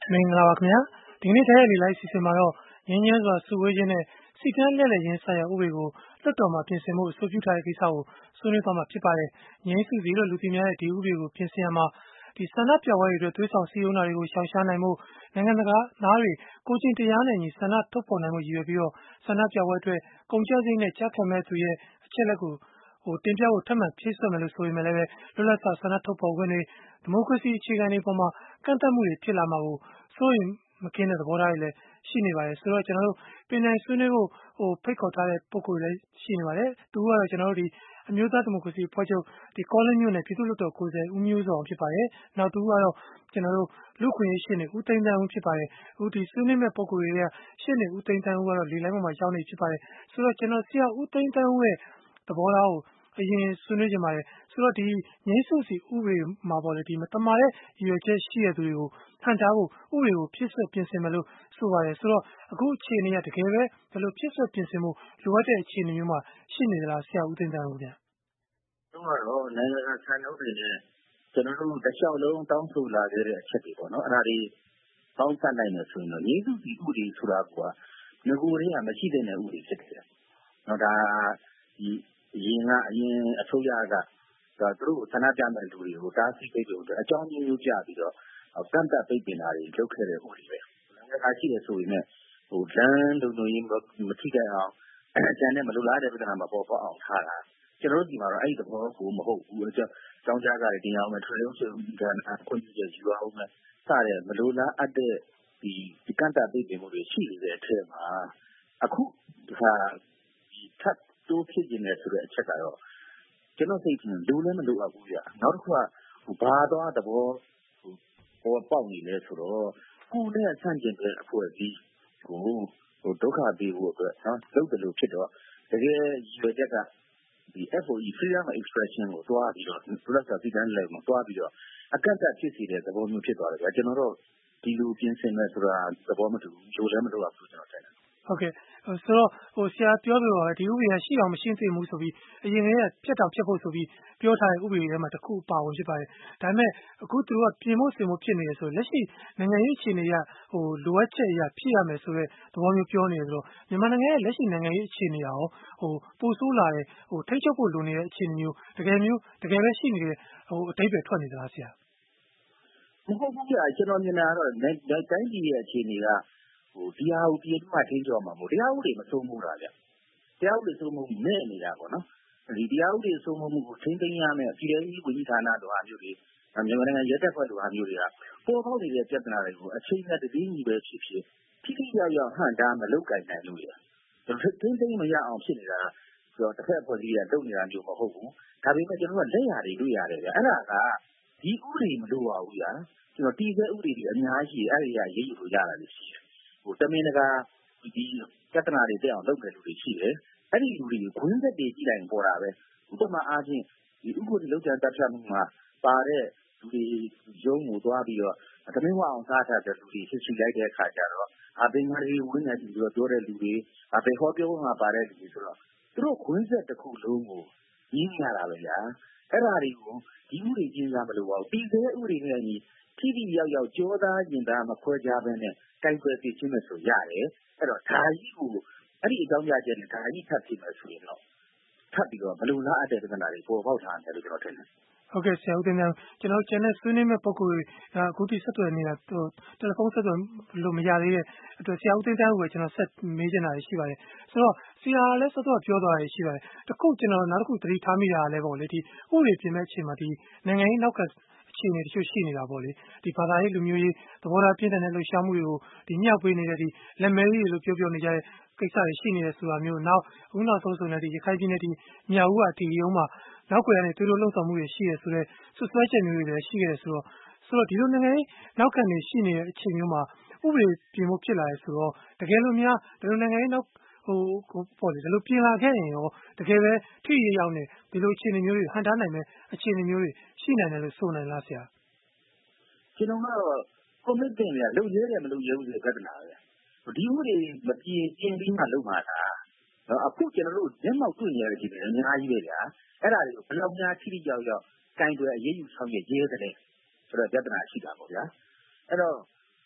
မင်္ဂလာပါခင်ဗျာဒီကနေ့တရက်လေးလိုက်စီစဉ်မှာတော့ငင်းငင်းစွာစုဝေးခြင်းနဲ့စီကန်းလက်လက်ရင်းဆိုင်ရာဥပဒေကိုလွှတ်တော်မှာပြင်ဆင်မှုအဆိုပြုထားတဲ့ကိစ္စကိုဆွေးနွေးသွားမှာဖြစ်ပါတယ်ငင်းစုစည်းလို့လူသိများတဲ့ဒီဥပဒေကိုပြင်ဆင်ရမှာဒီဆန္ဒပြပွဲတွေအတွက်သွေးဆောင်စည်းရုံးတာတွေကိုရှောင်ရှားနိုင်မှုနိုင်ငံတကာနားတွေကိုချင်းတရားနဲ့ညီဆန္ဒထုတ်ဖော်နိုင်မှုရည်ရွယ်ပြီးတော့ဆန္ဒပြပွဲအတွက်ကုန်ကျစရိတ်နဲ့ကြားခံမဲ့သူရဲ့အချက်လက်ကိုတင်ပြဖို့ထပ်မံဖြည့်စွက်မယ်လို့ဆိုပေမဲ့လည်းလွတ်လပ်စွာဆန္ဒထုတ်ဖော်ခွင့်တွေဒီမိုကရေစီအခြေခံတွေပေါ်မှာကန့်သတ်မှုတွေဖြစ်လာမှာကိုစိုးရိမ်မကင်းတဲ့သဘောထားတွေလည်းရှိနေပါတယ်ဆိုတော့ကျွန်တော်တို့ပြင်နိုင်ဆွေးနွေးဖို့ဖိတ်ခေါ်ထားတဲ့ပုံကိုယ်လည်းရှိနေပါတယ်သူကတော့ကျွန်တော်တို့ဒီအမျိုးသားဒီမိုကရေစီအဖွဲ့ချုပ်ဒီကောလင်းမြို့နယ်ပြည်သူ့လွှတ်တော်ကိုယ်စားလှယ်ဦးမျိုးစောဖြစ်ပါတယ်နောက်သူကတော့ကျွန်တော်တို့လူခွင့်ရေးရှင်းနေဦးသိန်းတန်းဦးဖြစ်ပါတယ်ဦးဒီဆွေးနွေးမဲ့ပုံကိုယ်တွေကရှင်းနေဦးသိန်းတန်းဦးကတော့လေလိုင်းပေါ်မှာရောက်နေဖြစ်ပါတယ်ဆိုတော့ကျွန်တော်ဆရာဦးသိန်းတန်းဦးရဲ့သဘောထားကိုအရင်ဆွေးနွေးကြပါတယ်ဆိုတော့ဒီငင်းစုစီဥပဒေမှာပေါ့လေဒီမတမာတဲ့ရည်ရွယ်ချက်ရှိတဲ့သူတွေကိုဟန်တားဖို့ဥပဒေကိုဖြစ်ဆွပြင်ဆင်မယ်လို့ဆိုပါတယ်ဆိုတော့အခုအခြေအနေကတကယ်ပဲဘယ်လိုဖြစ်ဆွပြင်ဆင်မှုလိုအပ်တဲ့အခြေအနေမျိုးမှာရှိနေသလားဆရာဦးသိန်းတန်းဦးဗျာတော့နိုင်ငံစံနှုန်းတွေနဲ့ကျွန်တော်တို့တစ်လျှောက်လုံးတောင်းဆိုလာခဲ့တဲ့အချက်တွေပေါ့နော်အဲ့ဒါတွေပေါင်းစပ်နိုင်မယ်ဆိုရင်တော့ငြိမ်းစုစီဥပဒေဆိုတာကငကိုယ်ရင်းကမရှိတဲ့ဥပဒေဖြစ်တယ်နော်ဒါဒီအရင်အစိုးရကသူတို့ဆန္ဒပြမဲ့လူတွေကိုတားဆီးပိတ်ပင်လို့အကြောင်းမျိုးပြပြီးတော့ကန့်သတ်ပိတ်ပင်တာတွေလုပ်ခဲ့တဲ့ဥပဒေပဲနိုင်ငံကရှိတယ်ဆိုရင်လည်းလမ်းလုံခြုံရေးမထိခိုက်အောင်အကြမ်းနဲ့မလိုလားတဲ့ပြဿနာမှာပေါ်ပေါက်အောင်ထားတာကျွန်တော်တို့ဒီမှာတော့အဲ့ဒီသဘောကိုမဟုတ်ဘူးကျောင်းကြားကလည်းတင်အောင်မယ်ထွေးလုံးဆွေဦးကခွင့်ပြုချက်ယူအောင်မယ်စတဲ့မလိုလားအပ်တဲ့ဒီကန့်သတ်ပိတ်ပင်မှုတွေရှိနေတဲ့အထက်မှာအခုဒီထပ်တိုးဖြစ်နေဆိုတဲ့အချက်ကတော့ကျွန်တော်စိတ်ထင်လိုလည်းမလိုအပ်ဘူးဗျနောက်တစ်ခုကဘာသွားသဘောပေါ်ပေါက်နေလဲဆိုတော့ကိုယ်နဲ့ဆန့်ကျင်တဲ့အဖွဲ့အစည်းကိုဒုက္ခပေးဖို့အတွက်နော်လုပ်တယ်လို့ဖြစ်တော့တကယ်ရည်ရွယ်ချက်ကဒီ FOE freedom of expression ကိုတွားပြီးတော့လူလက်စာစီကံလည်းတွားပြီးတော့အကန့်အသတ်ဖြစ်စေတဲ့သဘောမျိုးဖြစ်သွားတယ်ဗျာကျွန်တော်တို့ဒီလိုပြင်ဆင်မယ်ဆိုတာသဘောမတူဘူးလိုလည်းမလိုအပ်ဘူးကျွန်တော်ထင်တယ်ဟုတ်ကဲ့ဆိုတော့ဆရာပြောသလိုပါပဲဒီဥပဒေကရှိအောင်မရှင်းသင့်ဘူးဆိုပြီးအရင်ကဖြတ်တောင်ဖြတ်ဖို့ဆိုပြီးပြောထားတဲ့ဥပဒေထဲမှာတစ်ခုပါဝင်ဖြစ်ပါတယ်ဒါပေမဲ့အခုသူတို့ကပြင်ဖို့စင်ဖို့ဖြစ်နေတယ်ဆိုလက်ရှိနိုင်ငံရေးအခြေအနေကလိုအပ်ချက်အရာဖြစ်ရမယ်ဆိုတဲ့သဘောမျိုးပြောနေတယ်ဆိုတော့မြန်မာနိုင်ငံရဲ့လက်ရှိနိုင်ငံရေးအခြေအနေရောပိုဆိုးလာတယ်ထိတ်ချုပ်ဖို့လိုနေတဲ့အခြေအနေမျိုးတကယ်ပဲရှိနေတဲ့အဓိပ္ပာယ်ထွက်နေသလားဆရာမဟုတ်ဘူးကြာကျွန်တော်မြင်တာကတော့တိုင်းပြည်ရဲ့အခြေအနေကဒီဟာကိုပြည်သူ့မှာထိန်းကျော်မှာမို့တရားဥပဒေမစိုးမိုးတာဗျတရားဥပဒေစိုးမိုးမဲ့နေတာပေါ့နော်ဒီတရားဥပဒေစိုးမိုးမှုကိုထိန်းသိမ်းရမယ်ပြည်ထောင်စုဝန်ကြီးဌာနတို့ဟာမျိုးတွေမြန်မာနိုင်ငံရဲတပ်ဖွဲ့တို့ဟာမျိုးတွေကပေါ်ပေါက်နေတဲ့ပြဿနာတွေကိုအချိန်နဲ့တပြေးညီပဲဖြစ်ဖြစ်ထိထိရောက်ရောက်ဟန့်တားမလုပ်ကိုင်နိုင်လို့ရထိန်းသိမ်းမရအောင်ဖြစ်နေတာဆိုတော့တစ်ဖက်အဖွဲ့အစည်းကလုပ်နေတာမျိုးမဟုတ်ဘူးဒါပေမဲ့ကျွန်တော်ကလက်ရာတွေတွေ့ရတယ်ဗျအဲ့ဒါကဒီဥပဒေမလိုပါဘူးဗျာကျွန်တော်တည်ဆဲဥပဒေတွေအများကြီးအဲ့ဒီကရေးယူလို့ရတာလေရှိတယ်တမင်တကာဒီပြဿနာတွေတက်အောင်လုပ်တဲ့လူတွေရှိတယ်။အဲ့ဒီလူတွေခွင်းဆက်တွေကြည့်လိုက်ပေါ်တာပဲ။ဥပမာအားဖြင့်ဒီဥပဒေလောက်ကျန်တပ်ဖြတ်မှုမှာပါတဲ့လူတွေရုံးကိုသွားပြီးတော့သမင်းဝအောင်စားထားတဲ့လူတွေစစ်စစ်လိုက်တဲ့အခါကျတော့ဘင်္ဂါလီဝင်းနေပြီးတော့ပြောတဲ့လူတွေဘယ်ဟောပြောမှာပါတဲ့လူတွေဆိုတော့သူတို့ခွင်းဆက်တစ်ခုလုံးကိုကြီးရတာပဲညာ။အဲ့ဒါတွေကိုဒီဥပဒေကျင်းစားမလို့ပါဘူး။ဒီစဲဥပဒေနဲ့ညီထိထိရောက်ရောက်ကြောသားကျင်သားမခွဲခြားဘဲနဲ့တိုင်ပွဲပြချင်းမယ်ဆိုရတယ်အဲ့တော့ဒါကြီးကိုအဲ့ဒီအကြောင်းပြချက်နဲ့ဒါကြီးထပ်ဖြစ်မယ်ဆိုရင်တော့ထပ်ပြီးတော့ဘလို့လားအပ်တဲ့ပြဿနာတွေပေါ်ပေါက်လာတယ်လို့ကျွန်တော်ထင်တယ်ဟုတ်ကဲ့ဆရာဦးတင်များကျွန်တော်ကျန်တဲ့ဆွေးနွေးမဲ့ပုံကိုယ်အခုတိဆက်သွယ်နေတာတယ်လီဖုန်းဆက်သွယ်လို့မရသေးတဲ့အတွက်ဆရာဦးတင်တန်းကိုပဲကျွန်တော်ဆက်မေးချင်တာရှိပါတယ်ဆိုတော့ဆရာလည်းစောစောပြောသွားတာရှိပါတယ်တခုကျွန်တော်နောက်တစ်ခုသတိထားမိတာလည်းပေါ့လေဒီဥပဒေပြင်မဲ့အချိန်မှာဒီနိုင်ငံရေးနောက်ကအခြေအနေတချို့ရှိနေတာပေါ့လေဒီဘာသာရေးလူမျိုးရေးသဘောထားပြင်းထန်တဲ့လှုပ်ရှားမှုတွေကိုဒီမြောက်ပေးနေတဲ့ဒီလက်မဲကြီးလို့ပြောနေကြတဲ့ကိစ္စတွေရှိနေတယ်ဆိုတာမျိုးနောက်အခုနောက်ဆုံးဆိုရင်ဒီရခိုင်ပြည်နယ်ဒီမြောက်ဦးအတီးရုံးမှာနောက်ကွယ်ကနေသူတို့လှုပ်ဆောင်မှုတွေရှိရဆိုတဲ့ဆွဆွဲချက်မျိုးတွေလည်းရှိခဲ့တယ်ဆိုတော့ဒီလိုနိုင်ငံရေးနောက်ခံတွေရှိနေတဲ့အချိန်မျိုးမှာဥပဒေပြင်ဖို့ဖြစ်လာရဲဆိုတော့တကယ်လို့များဒီလိုနိုင်ငံရေးနောက်ပေါ့လေဒီလိုပြင်လာခဲ့ရင်ရောတကယ်ပဲထိရရောက်နေဒီလိုအခြေအနေမျိုးတွေဟန်တားနိုင်မဲ့အခြေအနေမျိုးတွေရှိနိုင်တယ်လို့ဆိုနိုင်လားဆရာကျွန်တော်ကတော့ commitment ရလုပ်ရဲတယ်မလုပ်ရဲဘူးဆိုတဲ့ပြဿနာပဲဒီဥပဒေမပြင်ပြီးမှလုပ်မှာလားအခုကျွန်တော်တို့မျက်မှောက်တွေ့နေရတဲ့ဒီအများကြီးပဲဗျာအဲ့ဒါတွေကိုဘယ်လောက်များထိထိရောက်ကင်တွယ်အရေးယူဆောင်ရွက်ရဲတယ်ဆိုတော့ပြဿနာရှိတာပေါ့ဗျာအဲ့တော့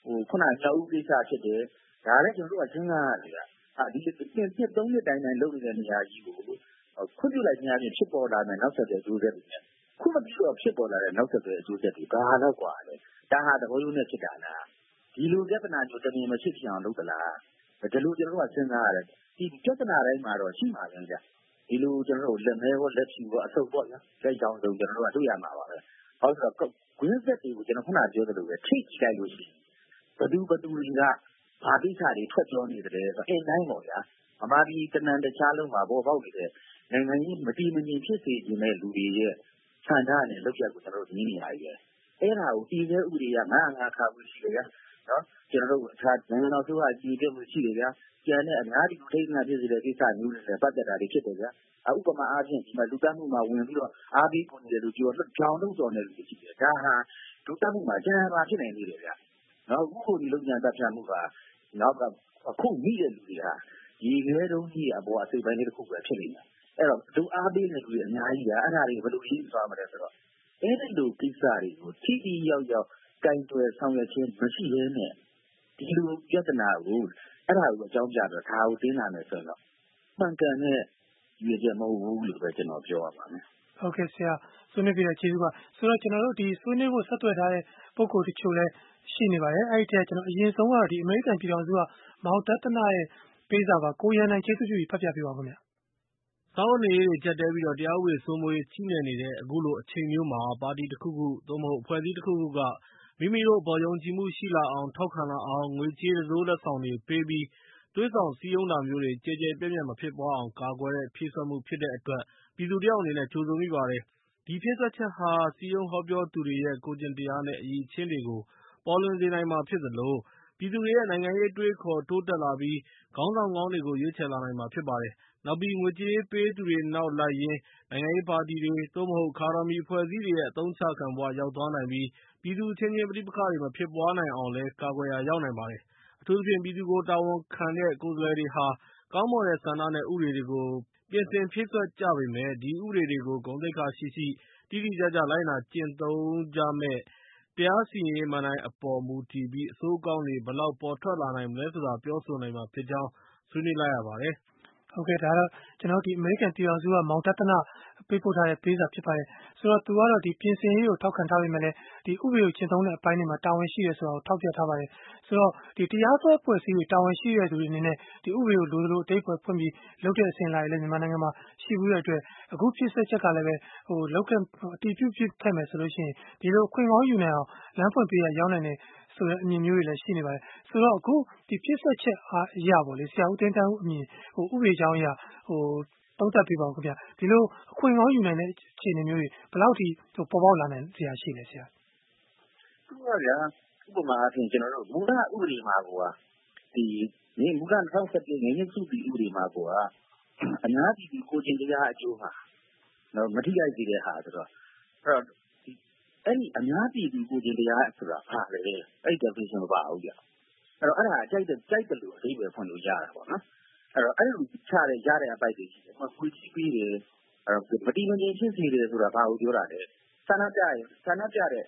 ခုနမြောက်ဦးကိစ္စဖြစ်တယ်ဒါလည်းကျွန်တော်တို့ကစဉ်းစားရတယ်ဒီနှစ်3နှစ်တိုင်းလုပ်နေတဲ့နေရာကြီးကိုခွင့်ပြုလိုက်ခြင်းအပြင်ဖြစ်ပေါ်လာတဲ့နောက်ဆက်တွဲအကျိုးဆက်တွေနဲ့ခုမပြီးတော့ဖြစ်ပေါ်လာတဲ့နောက်ဆက်တွဲအကျိုးဆက်တွေဘာတော့กว่าလဲဒါဟာသဘောရိုးနဲ့ဖြစ်တာလားဒီလိုပြဿနာမျိုးတမင်မဖြစ်အောင်လုပ်သလားဒီလိုကျွန်တော်တို့ကစဉ်းစားရတယ်ဒီပြဿနာတိုင်းမှာတော့ရှိမှာပဲကြာဒီလိုကျွန်တော်တို့လက်မဲရောလက်ဖြူရောအဆုပ်ပေါ့ဗျာလက်ကြောင်စုံကျွန်တော်တို့ကတွေ့ရမှာပါပဲဟုတ်ဆိုတော့ကွင်းဆက်တွေကိုကျွန်တော်ခုနပြောသလိုပဲထိကြည့်လိုက်လို့ရှိရင်ဘသူတွေကဘာကိစ္စတွေထွက်ပြောနေတယ်ဆိုအင်းတိုင်းပေါ့ဗျာအမားဒီတဏ္ဍတခြားလုံးမှာပေါ်ပေါက်နေတဲ့နိုင်ငံကြီးမတည်မငြိမ်ဖြစ်စေခြင်းတဲ့လူတွေရဲ့ဆန္ဒနဲ့လုပ်ရက်ကိုကျွန်တော်တို့မြင်နေရပြီအဲ့ဒါကိုတည်ဆဲဥပဒေက905ခါဝင်ရှိတယ်ဗျာနော်ကျွန်တော်တို့အခြားနိုင်ငံတော်စုဟာကြည်ပြမှုရှိတယ်ဗျာကျန်တဲ့အများကြီးထိန်းသိမ်းဖြစ်စေတဲ့ကိစ္စမျိုးတွေနဲ့ပတ်သက်တာတွေဖြစ်တယ်ဗျာဥပမာအားဖြင့်ဒီမှာလူတန်းမှုမှာဝင်ပြီးတော့အားပေးကုန်တယ်လို့ပြောတော့ကြောင်လို့တော်တယ်လို့ရှိတယ်ဒါဟာလူတန်းမှုမှာကျန်ပါဖြစ်နေနေတယ်ဗျာနော်အခုဒီလုံခြုံတပ်ဖြတ်မှုကနောက်ကအခုမိတဲ့လူတွေဟာဒီငယ်တုန်းကြီးအပေါ်အစိပ်ပိုင်းလေးတစ်ခုပဲဖြစ်နေတယ်အဲ့တော့လူအားပေးတဲ့လူတွေအများကြီးကအဲ့ဒါတွေဘယ်လိုရှင်းသွားမလဲဆိုတော့အဲ့ဒီလိုကိစ္စတွေကိုထိထိရောက်ရောက်ကင်တွယ်ဆောင်ရွက်ခြင်းမရှိဘဲနဲ့ဒီလိုပြဿနာကိုအဲ့ဒါကိုအကြောင်းပြတော့ဒါကိုတင်းလာမယ်ဆိုတော့မှန်ကန်တဲ့ရည်ရည်မဟုတ်ဘူးလို့ပဲကျွန်တော်ပြောရပါမယ်ဟုတ်ကဲ့ဆရာဆွေးနွေးပြတဲ့ကျေးဇူးပါဆိုတော့ကျွန်တော်တို့ဒီဆွေးနွေးဖို့ဆက်သွယ်ထားတဲ့ပုံကိုယ်တချို့လည်းရှိနေပါတယ်အဲ့ဒီတည်းကျွန်တော်အရင်ဆုံးကတော့ဒီအမေရိကန်ပြည်ထောင်စုကမောင်တသနာရဲ့ပေးစာပါကိုရန်နိုင်ကျေးဇူးပြုပြီးဖတ်ပြပေးပါဦးခင်ဗျာစောင်းနေရေးကြက်တဲပြီးတော့တရားဥပဒေစိုးမိုးရေးချိနဲ့နေတဲ့အခုလိုအချိန်မျိုးမှာပါတီတစ်ခုခုသို့မဟုတ်အဖွဲ့အစည်းတစ်ခုခုကမိမိတို့ပေါ်ယုံကြည်မှုရှိလာအောင်ထောက်ခံလာအောင်ငွေကြေးစိုးလက်ဆောင်တွေပေးပြီးတွေးဆောင်စည်းရုံးတာမျိုးတွေကြဲကြဲပြန့်ပြန့်မဖြစ်ပွားအောင်ကာကွယ်တဲ့ဖြည့်ဆွတ်မှုဖြစ်တဲ့အတွက်ပြည်သူတယောက်အနေနဲ့ကြိုဆိုမိပါတယ်ဒီဖြည့်ဆွတ်ချက်ဟာစည်းရုံးဟောပြောသူတွေရဲ့ကိုကျင့်တရားနဲ့အရည်အချင်းတွေကိုပေါ်လွင်စေနိုင်မှာဖြစ်သလိုပြည်သူတွေရဲ့နိုင်ငံရေးတွေးခေါ်တိုးတက်လာပြီးခေါင်းဆောင်ကောင်းတွေကိုရွေးချယ်လာနိုင်မှာဖြစ်ပါတယ်နောက်ပြီးငွေကြေးပေးသူတွေနောက်လိုက်ရင်းနိုင်ငံရေးပါတီတွေသို့မဟုတ်ခါရမီအဖွဲ့အစည်းတွေရဲ့အသုံးချခံဘဝရောက်သွားနိုင်ပြီးပြည်သူချင်းချင်းပဋိပက္ခတွေမဖြစ်ပွားနိုင်အောင်လည်းကာကွယ်ရာရောက်နိုင်ပါတယ်အထူးသဖြင့်ပြည်သူကိုတာဝန်ခံတဲ့ကိုယ်စားလှယ်တွေဟာကောင်းမွန်တဲ့ဆန္ဒနဲ့ဥပဒေတွေကိုပြင်ဆင်ဖြည့်စွက်ကြပေမဲ့ဒီဥပဒေတွေကိုဂုဏ်သိက္ခာရှိရှိတိတိကျကျလိုက်နာကျင့်သုံးကြမဲ့တရားစီရင်ရေးမှန်တိုင်းအပေါ်မူတည်ပြီးအဆိုးအကောင်းတွေဘယ်လောက်ပေါ်ထွက်လာနိုင်မလဲဆိုတာပြောဆိုနိုင်မှာဖြစ်ကြောင်းဆွေးနွေးလိုက်ရပါတယ်ဟုတ်ကဲ့ဒါတော့ကျွန်တော်ဒီအမေရိကန်ပြည်ထောင်စုကမောင်တသနာပေးပို့ထားတဲ့ပေးစာဖြစ်ပါတယ်ဆိုတော့သူကတော့ဒီပြင်ဆင်ရေးကိုထောက်ခံထားပေမဲ့လည်းဒီဥပဒေကိုကျင့်သုံးတဲ့အပိုင်းတွေမှာတာဝန်ရှိရဲဆိုတာကိုထောက်ပြထားပါတယ်ဆိုတော့ဒီတရားစွဲဖွဲ့စည်းရေးတာဝန်ရှိရဲသူတွေအနေနဲ့ဒီဥပဒေကိုလိုလိုအတိတ်ဖွင့်ပြီးလုပ်တဲ့အစဉ်အလာတွေလည်းမြန်မာနိုင်ငံမှာရှိဘူးတဲ့အတွက်အခုဖြစ်ဆက်ချက်ကလည်းပဲလောက်ကအတီးပြုဖြစ်ခဲ့မယ်ဆိုလို့ရှိရင်ဒီလိုခွင့်ကောင်းယူနိုင်အောင်လမ်းဖွင့်ပေးရရောက်နိုင်တယ်ဆိုတဲ့အမြင်မျိုးတွေလည်းရှိနေပါတယ်ဆိုတော့အခုဒီဖြစ်ဆက်ချက်အားအရာပေါ့လေဆရာဦးတင်းတန်းဦးအမြင်ဥပဒေကြောင်းအရာသုံးသပ်ပေးပါဦးခင်ဗျာဒီလိုအခွင့်ကောင်းယူနိုင်တဲ့အခြေအနေမျိုးတွေဘယ်လောက်ထိပေါ်ပေါက်လာနိုင်ဆရာရှိလဲဆရာသူကဗျာဥပမာအဖြစ်ကျွန်တော်တို့မူလဥပဒေမှာကိုဒီမူလ2017ငင်းစုပြီးဥပဒေမှာကိုအများပြည်သူကိုချင်းတရားအကျိုးမှာတော့မထိခိုက်စေတဲ့ဟာဆိုတော့အဲ့ဒီအများပြည်သူကိုချင်းတရားဆိုတာဘာလဲအဲ့ဒီ definition မပါဘူးဗျအဲ့တော့အဲ့ဒါကြိုက်တယ်လို့အဓိပ္ပာယ်ဖွင့်လို့ရတာပေါ့နော်အဲ့လိုချရတဲ့အပိုက်တွေရှိတယ်ခွေးကြီးပြီးတယ်မတိမငြိမ်ဖြစ်စေတယ်ဆိုတာဘာကိုပြောတာလဲဆန္ဒပြတဲ့ဒီဆန္ဒ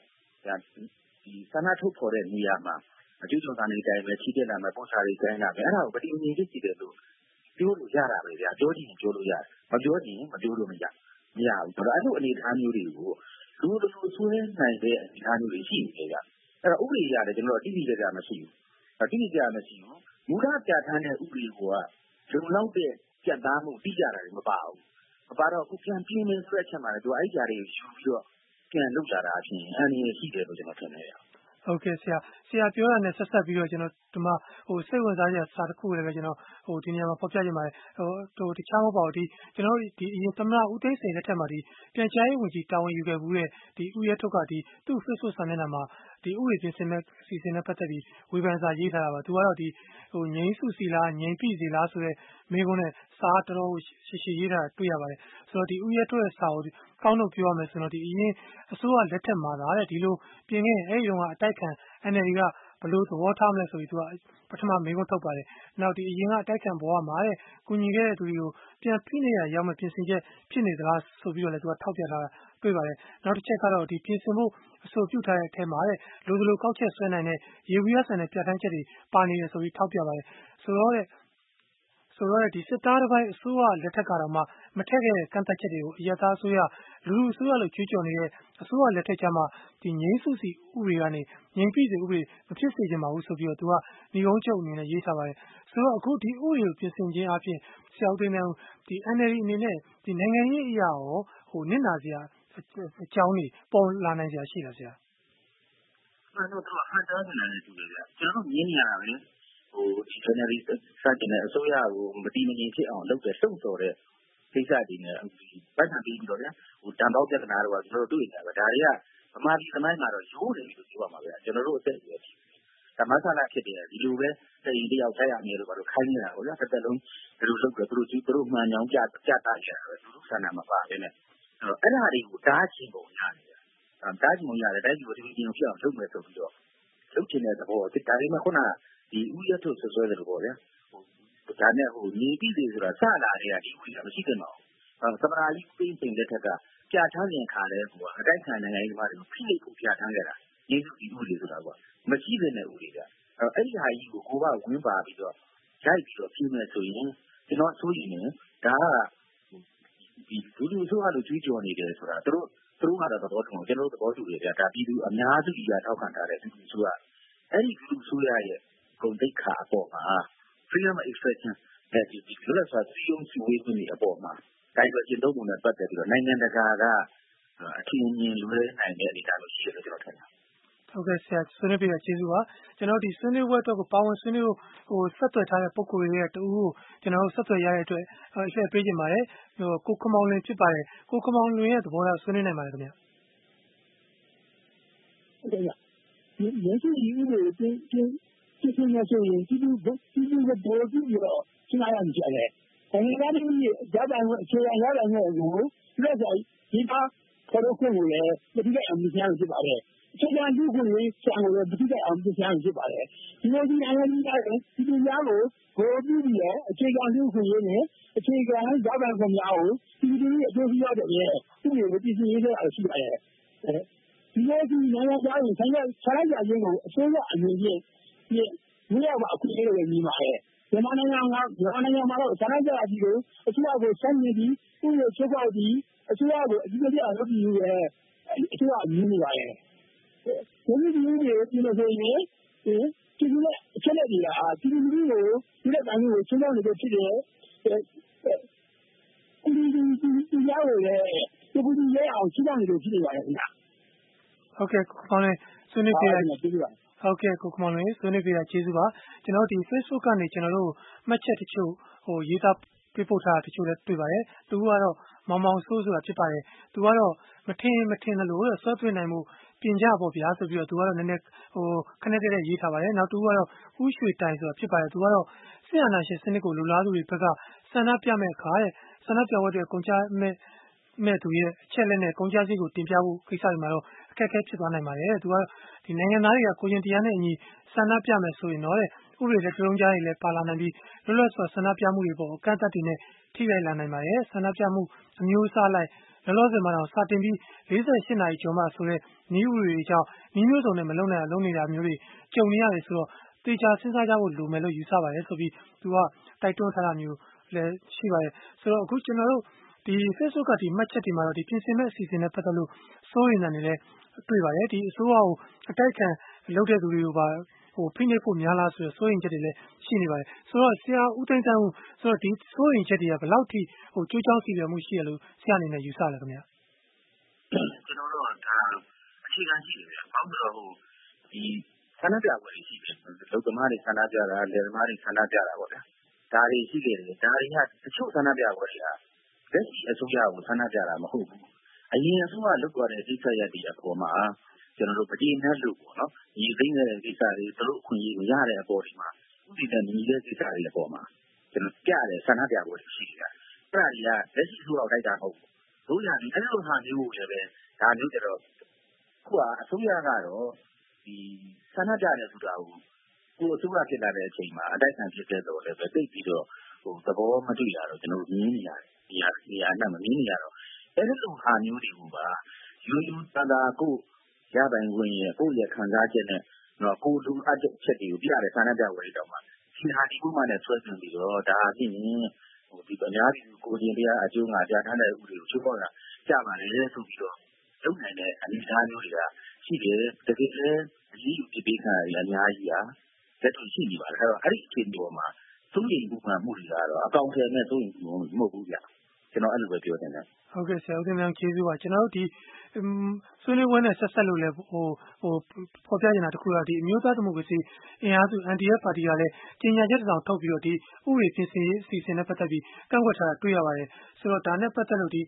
ထုတ်ဖော်တဲ့နေရာမှာအကျိုးဆောင်ကနေတိုင်းပဲချီးတက်လာမယ်ပုံစံတွေတိုင်းလာမယ်အဲ့ဒါကိုမတိမငြိမ်ဖြစ်စေတယ်လို့ပြောလို့ရတာပဲဗျာပြောချင်ပြောလို့ရတယ်မပြောချင်မပြောလို့မရဘူးအဲ့လိုအနေအထားမျိုးတွေကိုလူတို့ဆွဲနိုင်တဲ့အနေအထားမျိုးတွေရှိနေကြအဲ့တော့ဥပဒေရတယ်ကျွန်တော်တိတိကျကျမရှိဘူးမူလပြဋ္ဌာန်းတဲ့ဥပဒေကလုံလောက်တဲ့ပြတ်သားမှုတိကျတာတွေမပါဘူးမပါတော့အခုပြန်ပြင်းနေဆိုတဲ့အချက်မှာလည်းသူအဲ့ကြတွေယူပြီးတော့ပြန်လုပ်လာတာအပြင်အန္တရာယ်ရှိတယ်လို့ကျွန်တော်ထင်တယ်ဟုတ်ကဲ့ဆရာပြောတာနဲ့ဆက်ဆက်ပြီးတော့ကျွန်တော်ဒီမှာစိတ်ဝင်စားစရာစာတစ်ခုလည်းပဲကျွန်တော်ဒီနေရာမှာဖော်ပြချင်ပါတယ်တခြားမဟုတ်ပါဘူးဒီကျွန်တော်ဒီအရင်သမ္မတဦးသိန်းစိန်လက်ထက်မှာဒီပြန်ကြားရေးဝန်ကြီးတာဝန်ယူခဲ့ဘူးတဲ့ဒီဦးရဲထုတ်ကဒီသူ့ Facebook စာမျက်နှာမှာဒီဥပဒေပြင်ဆင်မဲ့စီစဉ်နဲ့ပတ်သက်ပြီးဝေဖန်စာရေးထားတာပါသူကတော့ဒီငြိမ်းစုစီလားငြိမ်းပြီစီလားဆိုတဲ့မိကုန်းနဲ့စာတော်တော်ရှည်ရေးထားတာတွေ့ရပါတယ်ဆိုတော့ဒီဦးရဲထုတ်ရဲ့စာကိုကောင်းတော့ပြောရမယ်ဆိုတော့ဒီအရင်အစိုးရလက်ထက်မှာလားတဲ့ဒီလိုပြင်ခဲ့အဲ့ဒီတော့အတိုက်ခံ NLD ကဘယ်လိုသဘောထားမလဲဆိုပြီးသူကပထမမိကုန်းထုတ်ပါတယ်နောက်ဒီအရင်ကအတိုက်ခံဘဝမှာတဲ့ကုညီခဲ့တဲ့သူတွေကိုပြန်ဖိနေရရောက်မှပြင်ဆင်ချက်ဖြစ်နေသလားဆိုပြီးတော့လည်းသူကထောက်ပြထားတာတွေ့ပါတယ်။နောက်တစ်ချက်ကတော့ဒီပြင်ဆင်ဖို့အဆိုပြုထားတဲ့အထက်မှာလိုသလိုကောက်ချက်ဆွဲနိုင်တဲ့ယေဘုယျဆန်တဲ့ပြဋ္ဌာန်းချက်တွေပါနေတယ်ဆိုပြီးထောက်ပြပါတယ်။ဆိုတော့ဒီစစ်သားတစ်ပိုင်းအစိုးရလက်ထက်ကတော့မှမထည့်ခဲ့တဲ့ကန့်သတ်ချက်တွေကိုအရပ်သားအစိုးရလူအစိုးရလို့ကြွေးကြော်နေတဲ့အစိုးရလက်ထက်ကျမှဒီငြိမ်းစုစီဥပဒေကနေငြိမ်းပြည့်စေဥပဒေမဖြစ်စေချင်ပါဘူးဆိုပြီးတော့သူကညီကုန်းချုပ်အနေနဲ့ရေးထားပါတယ်။ဆိုတော့အခုဒီဥပဒေကိုပြင်ဆင်ခြင်းအပြင်ဆရာဦးသိန်းဦးဒီ NLD အနေနဲ့ဒီနိုင်ငံရေးအရာရောနစ်နာစရာအကြောင်းတွေပေါ်လာနိုင်စရာရှိလားဆရာ။အဲ့တော့ဟန်တားနေတာလည်းတူတယ်ဗျ။ကျွန်တော်မြင်နေရတာပဲဒီ NLD စတင်တဲ့အစိုးရကိုမတည်မငြိမ်ဖြစ်အောင်လုပ်တဲ့စုံစော်တဲ့ကိစ္စတွေနဲ့ပတ်သက်ပြီးတော့ဗျာတန်ပေါက်ပြဿနာတော့ကျွန်တော်တို့တွေ့နေတာပဲဒါတွေကဗမာပြည်သမိုင်းမှာတော့ရိုးတယ်လို့ပြောပါမှာဗျာကျွန်တော်တို့အသက်အရွယ်ဓမ္မဆန္ဒဖြစ်တယ်ဒီလိုပဲတရင်တယောက်ဆက်ရမယ်လို့ဘာလို့ခိုင်းနေတာပေါ့ဗျာတစ်သက်လုံးဒီလိုလုပ်တယ်သူတို့မှန်ကြောင်ပြတာကြတယ်သူတို့ဆန္ဒမပါဘဲနဲ့အဲ့ဒါတွေကိုတားချင်ပုံရတယ်တားချင်ပုံရတယ်တိုက်ကိုဒီလိုဖြစ်အောင်လုပ်မယ်ဆိုပြီးတော့လုပ်ချင်တဲ့သဘောဒါပေမဲ့ခုနဒီဥယျာဉ်ထုတ်ဆွဆွဲတယ်လို့ပေါ့ဗျာဒါနဲ့ညီတိတွေဆိုတာစလာတဲ့ဒီဥပဒေမရှိသင့်ပါဘူးသမရာကြီးပြင်တင်တဲ့ထက်ကပြဋ္ဌာန်းရင်ခါလဲဟိုအတိုက်ခံနိုင်ငံရေးသမားတွေကိုဖိနှိပ်ဖို့ပြဋ္ဌာန်းခဲ့တာညီစုဒီဥပဒေဆိုတာကမရှိသင့်တဲ့ဥပဒေကအဲ့ဒီဟာကြီးကိုကိုကဝင်ပါပြီးတော့ရိုက်ပြီးတော့ပြင်မယ်ဆိုရင်ကျွန်တော်ဆိုရင်ဒါကဒီလူအစိုးရလို့ကြွေးကြော်နေတယ်ဆိုတာသူတို့ကတော့သဘောတူကျွန်တော်တို့သဘောတူတယ်ဗျာဒါပြည်သူအများစုကြီးကထောက်ခံထားတဲ့လူအစိုးရအဲ့ဒီလူအစိုးရရဲ့ဂုဏ်သိက္ခာအပေါ်မှာ freedom of expression တဲ့ဒီလိုဆိုစီယုံစီဝေးခွင့်အပေါ်မှာတိုင်းပြည်ကျင့်သုံးပုံနဲ့ပတ်သက်ပြီးတော့နိုင်ငံတကာကအထင်မြင်လွဲနိုင်တဲ့အနေအထားမျိုးရှိတယ်လို့ကျွန်တော်ထင်တယ်ဟုတ်ကဲ့ဆရာဆွေးနွေးပြတဲ့ကျေးဇူးပါကျွန်တော်ဒီဆွေးနွေးပွဲအတွက်ကိုပါဝင်ဆွေးနွေးဖို့ဆက်သွယ်ထားတဲ့ပုံကိုယ်တွေရဲ့တူကိုကျွန်တော်ဆက်သွယ်ရတဲ့အတွက်အလှည့်ပေးခြင်းပါတယ်ကိုခမောင်လင်းဖြစ်ပါတယ်ကိုခမောင်လင်းရဲ့သဘောထားဆွေးနွေးနိုင်ပါတယ်ခင်ဗျဟုတ်ကဲ့ရရှိရည်တွေပြင်နေဆိုရင်ဒီလိုဘောကြည့်ပြီးတော့စဉ်းစားရမှာဖြစ်တယ်နိုင်ငံသားတွေဂျာပန်ကိုအခြေခံရတဲ့မျိုးကိုလက်ဆိုင်ဒီပါခေါ်လို့ခွင့်ကိုလည်းတတိယအမြင်များဖြစ်ပါတယ်အခြေခံလူကိုလည်းဆံကိုလည်းတတိယအမြင်များဖြစ်ပါတယ်ဒီလိုဒီနိုင်ငံကြီးတိုင်းဒီလိုများကိုဂိုးပြီးပြီးတော့အခြေခံလူကိုရေးနဲ့အခြေခံဂျာပန်ကိုများကိုဒီအကျိုးရှိရတဲ့သူတွေကိုပြည်စည်းရေးတဲ့ရှိပါတယ်ဒီလိုဒီနိုင်ငံသားတွေဆိုင်ရာခြားကြခြင်းကိုအစိုးရအနေနဲ့ဒီရပါအခုရေးလို့မြင်ပါတယ်မြန်မာနိုင်ငံမှာတော့ဆန္ဒပြအပြီးကိုအစိုးရကိုဆန့်ကျင်ပြီးသူ့ရဲ့ချုပ်ပေါက်ပြီးအစိုးရကိုအကြီးအကျယ်လုပ်ပြီးရဲ့အစိုးရမြင်နေပါတယ်။ဒီလိုမျိုးတွေပြောလို့ဆိုရင်ဒီလိုအချက်လက်တွေကဒီလိုမျိုးကိုဒီလက်တိုင်းကိုရှင်းပြနေဖြစ်တယ်ဒီရောက်လေဒီပူကြီးရဲ့အောင်ရှင်းပြနေလို့ဖြစ်နေပါတယ်ခင်ဗျာ။ဟုတ်ကဲ့ခေါင်းလေးဆွေးနွေးပြရဟုတ်ကဲ့ကိုခမောင်လေးဆွေးနွေးပြတာကျေးဇူးပါကျွန်တော်ဒီ Facebook ကနေကျွန်တော်တို့မှတ်ချက်တချို့ရေးသားပေးပို့ထားတာတချို့လည်းတွေ့ပါတယ်သူကတော့မောင်မောင်ဆိုးဆိုတာဖြစ်ပါတယ်သူကတော့မထင်လို့ဆွဲသွင်းနိုင်မှုပြင်ကြပေါ့ဗျာဆိုပြီးတော့သူကတော့နည်းနည်းခနဲ့တဲ့ရေးထားပါတယ်နောက်သူကတော့ဥရွှေတိုင်ဆိုတာဖြစ်ပါတယ်သူကတော့ဆရာနာရှင်စနစ်ကိုလူလားသူတွေဘက်ကဆန္ဒပြမဲ့အခါတဲ့ဆန္ဒပြဝတ်တွေကုန်ကြမဲ့သူရဲ့အချက်လက်နဲ့ကုန်ကြစည်ကိုတင်ပြဖို့ကိစ္စတွေမှာတော့အခက်အခဲဖြစ်သွားနိုင်ပါတယ်သူကဒီနိုင်ငံသားတွေကကိုရင်တရားနဲ့အညီဆန္ဒပြမယ်ဆိုရင်တော့တဲ့ဥပဒေတဲ့တလုံးကြားတွေလည်းပါလာနိုင်ပြီးလွတ်လပ်စွာဆန္ဒပြမှုတွေပေါ်အကန့်အသတ်တွေနဲ့ထိခိုက်လာနိုင်ပါတယ်ဆန္ဒပြမှုအမျိုးအစားလိုက်လောလောဆယ်မှာတော့စတင်ပြီး48နာရီကျော်မှဆိုတဲ့နည်းဥပဒေတွေကြောင့်နည်းမျိုးစုံနဲ့မလုံနိုင်အောင်လုပ်နေတာမျိုးတွေကြုံနေရတယ်ဆိုတော့တေချာစဉ်းစားကြဖို့လိုမယ်လို့ယူဆပါတယ်ဆိုပြီးသူကတိုက်တွန်းထားတာမျိုးလည်းရှိပါတယ်ဆိုတော့အခုကျွန်တော်တို့ဒီ Facebook ကဒီမှတ်ချက်တွေမှာတော့ဒီပြင်ဆင်မဲ့အစီအစဉ်နဲ့ပတ်သက်လို့စိုးရိမ်နေတယ်တွေ့ပါတယ်ဒီအစိုးရကိုအတိုက်ခံလုပ်တဲ့သူတွေကိုပါဖိနှိပ်ဖို့များလားဆိုတော့စိုးရိမ်ချက်တွေလည်းရှိနေပါတယ်ဆိုတော့ဆရာဦးသိန်းသန်းဦးဆိုတော့ဒီစိုးရိမ်ချက်တွေကဘယ်လောက်ထိကြိုးကြောင်းစီရမှုရှိရလို့ဆရာအနေနဲ့ယူဆလဲခင်ဗျာကျွန်တော်တို့ဒါအခြေခံရှိတယ်ဗျ။ဘာလို့လဲဒီဆန္ဒပြပွဲရှိတယ်။လူသမားတွေဆန္ဒပြတာ၊လယ်သမားတွေဆန္ဒပြတာပေါ့ဗျာ။ဒါတွေရှိခဲ့တယ်။ဒါတွေကတချို့ဆန္ဒပြပွဲတွေကလက်ရှိအစိုးရကိုဆန္ဒပြတာမဟုတ်ဘူး။အရင်အစိုးရလုပ်သွားတဲ့ကိစ္စရပ်တွေအပေါ်မှာကျွန်တော်တို့ပတိနဲ့လို့ပေါ့နော်။ဒီသိတဲ့ကိစ္စတွေသူတို့အခွင့်အရေးကိုရတဲ့အပေါ်ဒီမှာဥပဒေနဲ့ညီတဲ့ကိစ္စတွေအပေါ်မှာကျွန်တော်ပြတဲ့ဆန္ဒပြပွဲတွေရှိတယ်။အဲ့ဒါတွေကလက်ရှိအစိုးရတိုက်တာမဟုတ်ဘူး။တို့ရဒီအဲ့လိုဟာမျိုးကိုလည်းဒါမျိုးကြတော့ခုကအစိုးရကတော့ဒီဆန္ဒပြတယ်ဆိုတာကိုအစိုးရဖြစ်လာတဲ့အချိန်မှာအတိုက်ခံဖြစ်တဲ့တော့လည်းပဲသိပြီးတော့သဘောမတွေ့ရတော့ကျွန်တော်မြင်နေရတယ်။ဒီဟာနဲ့မမြင်နေရတော့အဲ့ဒီလိုဟာမျိုးတွေကိုပါရိုးရိုးသားသားကိုရပိုင်ခွင့်ရဲ့ကိုယ့်ရဲ့ခံစားချက်နဲ့နော်ကိုလူအပ်တဲ့ချက်တွေကိုပြတဲ့ဆန္ဒပြပွဲတွေတော့မှဒီဟာဒီဥမှနဲ့ဆွဲသွင်းပြီးတော့ဒါအဖြစ်ရင်ဒီအများပြည်သူကိုရင်တရားအကျိုးငါပြဋ္ဌာန်းတဲ့ဥပဒေကိုချိုးဖောက်တာကြပါလေဆိုပြီးတော့လုပ်နိုင်တဲ့အနေအထားမျိုးတွေကရှိတယ်တကယ်လည်းအရေးယူပြပေးခံရအများကြီးလက်တွေ့ရှိနေပါတယ်အဲ့တော့အဲ့ဒီအခြေအနေပေါ်မှာစိုးရိမ်မှုမှမှုတွေကတော့အကောင့်ထဲနဲ့စိုးရိမ်မှုမဟုတ်ဘူးဗျကျွန်တော်အဲ့လိုပဲပြောနေတယ်ဟုတ်ကဲ့ဆရာဦးသိန်းသန်းကျေးဇူးပါကျွန်တော်တို့ဒီဆွေးနွေးပွဲနဲ့ဆက်ဆက်လို့လည်းဖော်ပြနေတာတခုကဒီအမျိုးသားဒီမိုကရေစီအင်အားစု NDF ပါတီကလည်းကြေညာချက်တစ်စောင်ထုတ်ပြီးတော့ဒီဥပဒေပြင်ဆင်ရေးအစီအစဉ်နဲ့ပတ်သက်ပြီးကန့်ကွက်ထားတာတွေ့ရပါတယ်ဆိုတော့ဒါနဲ့ပတ်သက်လို့ဒီ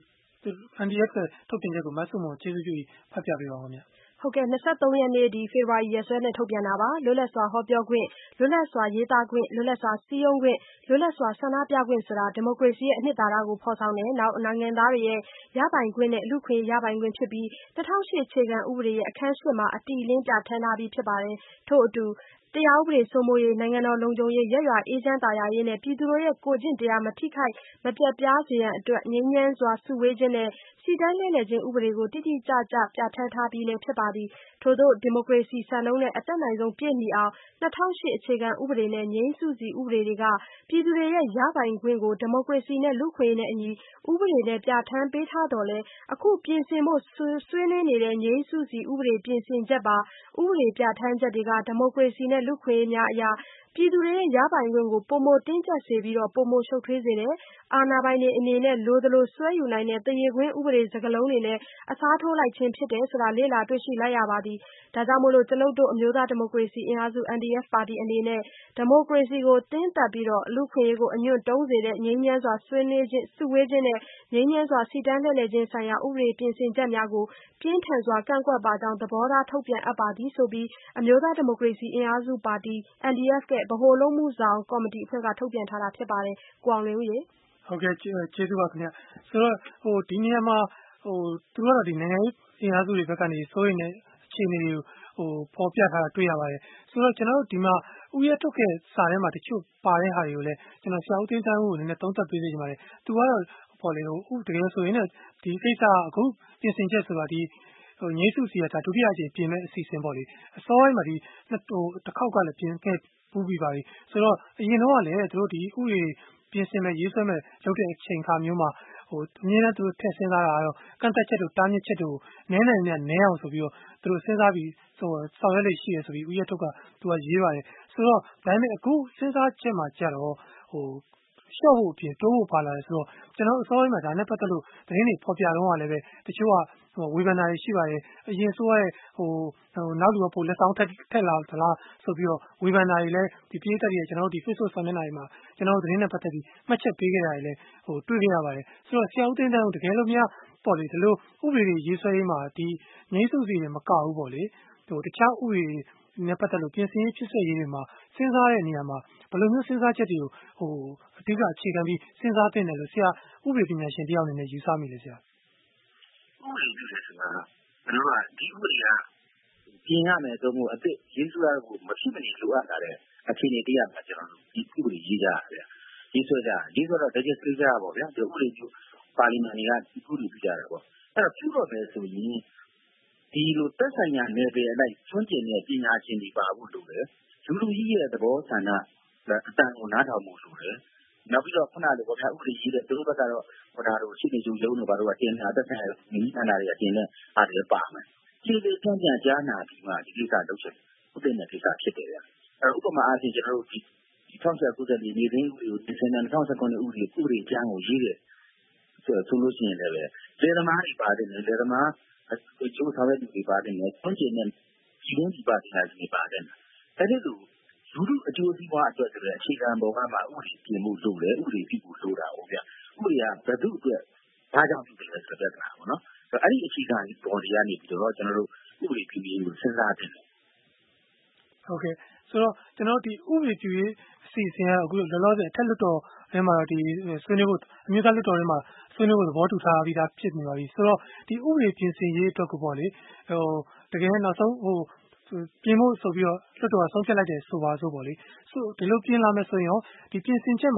NDF ထုတ်ပြန်ချက်ကိုမဆုမွန်ကျေးဇူးပြုပြီးဖတ်ပြပေးပါဦးခင်ဗျဟုတ်ကဲ့23ရက်နေ့ဒီဖေဖော်ဝါရီရက်စွဲနဲ့ထုတ်ပြန်တာပါလွတ်လပ်စွာဟောပြောခွင့်လွတ်လပ်စွာရေးသားခွင့်လွတ်လပ်စွာစည်းရုံးခွင့်လွတ်လပ်စွာဆန္ဒပြခွင့်ဆိုတာဒီမိုကရေစီရဲ့အနှစ်သာရကိုဖော်ဆောင်တယ်နောက်နိုင်ငံသားတွေရဲ့ရပိုင်ခွင့်နဲ့လူခွင့်ရပိုင်ခွင့်ဖြစ်ပြီး2008အခြေခံဥပဒေရဲ့အခန်း8မှာအတည်လင်းပြဋ္ဌာန်းထားပြီးဖြစ်ပါတယ်ထို့အတူတရားဥပဒေစိုးမိုးရေးနိုင်ငံတော်လုံခြုံရေးရပ်ရွာအေးချမ်းသာယာရေးနဲ့ပြည်သူတို့ရဲ့ကိုယ်ကျင့်တရားမထိခိုက်မပြတ်ပြားစေရန်အတွက်ငြိမ်းချမ်းစွာစုဝေးခြင်းနဲ့စီတန်းလှည့်လည်ခြင်းဥပဒေကိုတိတိကျကျပြဋ္ဌာန်းထားပြီးလည်းဖြစ်ပါသည်ထို့သောဒီမိုကရေစီစံနှုန်းနဲ့အသက်နိုင်ဆုံးပြည့်မီအောင်2008အခြေခံဥပဒေနဲ့ငြိမ်းစုစီဥပဒေတွေကပြည်သူတွေရဲ့ရပိုင်ခွင့်ကိုဒီမိုကရေစီနဲ့လူခွင့်ရေးနဲ့အညီဥပဒေနဲ့ပြဋ္ဌာန်းပေးထားတော်လဲအခုပြင်ဆင်ဖို့ဆွေးနွေးနေတဲ့ငြိမ်းစုစီဥပဒေပြင်ဆင်ချက်ပါဥပဒေပြဋ္ဌာန်းချက်တွေကဒီမိုကရေစီနဲ့လူခွင့်ရေးများအရာပြည်သူတွေရဲ့ရပိုင်ခွင့်ကိုပုံမတင်းကျပ်စေပြီးတော့ပုံမရှုပ်ထွေးစေတယ်အာဏာပိုင်တွေအနေနဲ့လိုသလိုဆွဲယူနိုင်တဲ့တရေခွင်းဥပဒေစကားလုံးတွေနဲ့အစားထိုးလိုက်ခြင်းဖြစ်တယ်ဆိုတာလေ့လာတွေ့ရှိလိုက်ရပါသည်ဒါကြောင့်မို့လို့ကျွန်ုပ်တို့အမျိုးသားဒီမိုကရေစီအင်အားစု NDF ပါတီအနေနဲ့ဒီမိုကရေစီကိုတင်းတက်ပြီးတော့လူခွင့်ရေးကိုအညွန့်တုံးစေတဲ့ငြိမ်းချမ်းစွာဆွေးနွေးခြင်းစုဝေးခြင်းနဲ့ငြိမ်းချမ်းစွာစီတန်းလှည့်လည်ခြင်းဆိုင်ရာဥပဒေပြင်ဆင်ချက်များကိုပြင်းထန်စွာကန့်ကွက်ပါကြောင်းသဘောထားထုတ်ပြန်အပ်ပါသည်ဆိုပြီးအမျိုးသားဒီမိုကရေစီအင်အားစုပါတီ NDF ကဗဟိုလုံးမှုဆောင်ကော်မတီအဖွဲ့ကထုတ်ပြန်ထားတာဖြစ်ပါတယ်ကိုအောင်လင်းဦးရေဟုတ်ကဲ့ကျေးဇူးပါခင်ဗျဆိုတော့ဒီနေရာမှာသူကတော့ဒီနိုင်ငံရေးအင်အားစုတွေဘက်ကနေစိုးရိမ်တဲ့အခြေအနေတွေကိုဖော်ပြထားတာတွေ့ရပါတယ်ဆိုတော့ကျွန်တော်တို့ဒီမှာဥယျာဉ်ထုတ်ခဲ့စာထဲမှာတချို့ပါတဲ့ဟာတွေကိုလည်းကျွန်တော်ဆရာဦးသိန်းသန်းဦးကိုနည်းနည်းသုံးသပ်ပေးစေချင်ပါတယ်သူကတော့ပေါ်လေတကယ်ဆိုရင်ဒီကိစ္စအခုပြင်ဆင်ချက်ဆိုတာဒီငြိမ်းစုစီကဒုတိယအကြိမ်ပြင်မဲ့အစီအစဉ်ပေါ့လေအစောပိုင်းမှာဒီတစ်ခေါက်ကလည်းပြင်ခဲ့ပူးပြီးပါပြီဆိုတော့အရင်တော့ကလည်းသူတို့ဒီဥပဒေပြင်ဆင်မဲ့ရေးဆွဲမဲ့လုပ်တဲ့အချိန်ခါမျိုးမှာအမြဲတမ်းသူတို့ထည့်စဉ်းစားတာကတော့ကန့်သက်ချက်တို့တားမြစ်ချက်တို့နည်းနိုင်တဲ့နည်းအောင်ဆိုပြီးတော့သူတို့စဉ်းစားပြီးဆောင်ရွက်လို့ရှိရဆိုပြီးဥယျာဉ်ထုတ်ကသူကရေးပါတယ်ဆိုတော့ဒါပေမဲ့အခုစဉ်းစားချက်မှာကြတော့ရှော့ဖို့အပြင်တိုးဖို့ပါလာတယ်ဆိုတော့ကျွန်တော်အစောပိုင်းမှာဒါနဲ့ပတ်သက်လို့သတင်းတွေဖော်ပြတော့ကလည်းပဲတချို့ကဝေဖန်တာတွေရှိပါတယ်အရင်ဆိုရဲနောက်လူကပိုလက်ဆောင်ထက်လာသလားဆိုပြီးတော့ဝေဖန်တာတွေလည်းဒီပြည်သက်တွေကျွန်တော်တို့ဒီ Facebook စာမျက်နှာတွေမှာကျွန်တော်တို့သတင်းနဲ့ပတ်သက်ပြီးမှတ်ချက်ပေးခဲ့တာတွေလည်းတွေ့ခဲ့ရပါတယ်ဆိုတော့ဆရာဦးသိန်းတန်းတကယ်လို့များပေါ့လေဒီလိုဥပဒေတွေရေးဆွဲရေးမှာဒီငြိမ်းစုစီတွေမကဘူးပေါ့လေတခြားဥပဒေနဲ့ပတ်သက်လို့ပြင်ဆင်ရေးဖြစ်ဆက်ရေးတွေမှာစဉ်းစားတဲ့နေရာမှာဘယ်လိုမျိုးစဉ်းစားချက်တွေကိုအဓိကအခြေခံပြီးစဉ်းစားသင့်တယ်လို့ဆရာဥပဒေပညာရှင်တယောက်အနေနဲ့ယူဆမိလဲဆရာဥပဒေပြုတယ်ဆိုတာဘယ်လိုကဒီဥပဒေကပြင်ရမယ်ဆိုမှုအစ်စ်ရေးဆွဲဖို့မရှိမနေလိုအပ်တာတဲ့အခြေအနေတရားမှာကျွန်တော်တို့ဒီဥပဒေရေးကြရတယ်ရေးဆွဲတော့ legislature ပေါ့ဗျာဒီဥပဒေပြုပါလီမန်တွေကဒီဥပဒေပြုကြတယ်ပေါ့အဲ့တော့ပြုတော့မယ်ဆိုရင်ဒီလိုသက်ဆိုင်ရာနယ်ပယ်အလိုက်ကျွမ်းကျင်တဲ့ပညာရှင်တွေပါဖို့လိုတယ်လူကြီးရဲ့သဘောဆန္ဒအတန်ကိုနားထောင်မှုလိုတယ်နောက်ပြီးတော့ခုနကလိုပေါ့ဗျာဥပဒေရေးတဲ့သူတို့ဘက်ကတော့ရှိနေကြုံလုံးတို့ဘာလို့ကတင်တာသက်ဆိုင်ရာမိခန္ဓာတွေကတင်တဲ့အားတွေပါမယ်ခြေလေးတန်းပြန်ကြားနာပြီးမှဒီကိစ္စလုပ်ချက်ဥပဒေနဲ့ကိစ္စဖြစ်တယ်ဗျအဲ့ဥပမာအားဖြင့်ကျွန်တော်တို့ဒီ1990နေသိန်းဥပဒေကိုဒီဇင်ဘာ2019ဥပဒေအကျမ်းကိုရေးတယ်ဆိုလို့ရှိရင်လည်းလေသမားတွေပါတယ်လေသမားကျိုးဆောင်တဲ့လူတွေပါတယ်ကျွမ်းကျင်တဲ့ဒီလိုဒီပါတင်တာတွေပါတယ်အဲ့ဒီလိုလူလူအကျိုးစီးပွားအတွက်ဆိုတဲ့အခြေခံပေါ်ကမှဥပဒေပြင်မှုလုပ်တယ်ဥပဒေပြုမှုလုပ်တာဟုတ်ဗျဥပဒေကဘယ်သူအတွက်ဘာကြောင့်ပြုတယ်ဆိုတဲ့ပြဿနာပေါ့နော်အဲ့ဒီအခြေခံပေါ်တွေကနေပြီးတော့ကျွန်တော်တို့ဥပဒေပြုရေးကိုစဉ်းစားတယ်ဟုတ်ကဲ့ဆိုတော့ကျွန်တော်ဒီဥပဒေပြုရေးအစီအစဉ်ကအခုလောလောဆယ်အထက်လွှတ်တော်ထဲမှာဒီဆွေးနွေးဖို့အမျိုးသားလွှတ်တော်ထဲမှာဆွေးနွေးဖို့သဘောတူထားပြီးသားဖြစ်နေပါပြီဆိုတော့ဒီဥပဒေပြင်ဆင်ရေးအတွက်ကိုပေါ့လေတကယ်နောက်ဆုံးပြင်ဖို့ဆိုပြီးတော့လွှတ်တော်ကဆုံးဖြတ်လိုက်တယ်ဆိုပါစို့ပေါ့လေဆိုဒီလိုပြင်လာမယ်ဆိုရင်ရောဒီပြင်ဆင်ချက်မှာစ